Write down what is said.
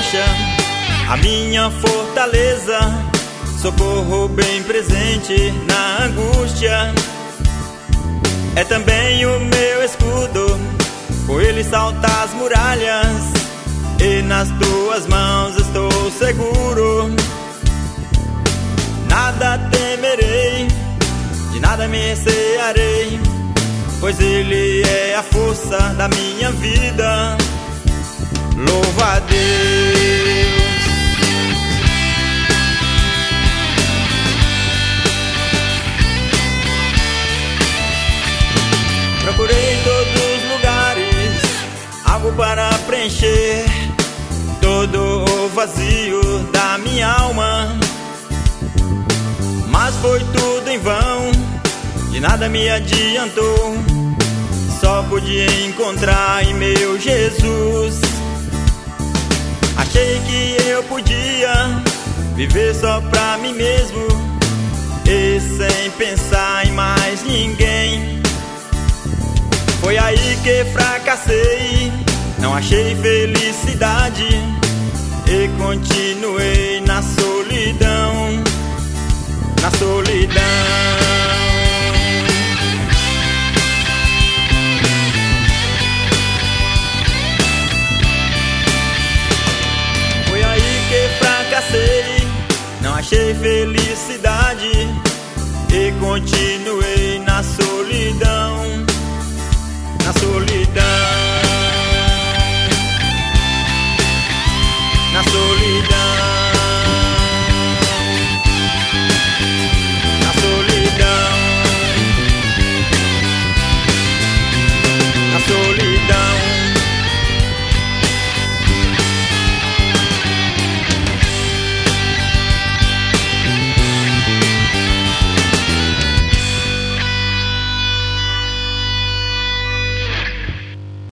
rocha, a minha fortaleza, socorro bem presente na angústia. É também o meu escudo, com ele salta as muralhas, e nas tuas mãos estou seguro. Nada temerei, de nada me recearei, pois ele é a força da minha vida. Louva a Deus. Procurei em todos os lugares algo para preencher todo o vazio da minha alma, mas foi tudo em vão, de nada me adiantou. Só pude encontrar em meu Jesus. Achei que eu podia viver só pra mim mesmo e sem pensar em mais ninguém. Foi aí que fracassei, não achei felicidade e continuei na solidão, na solidão.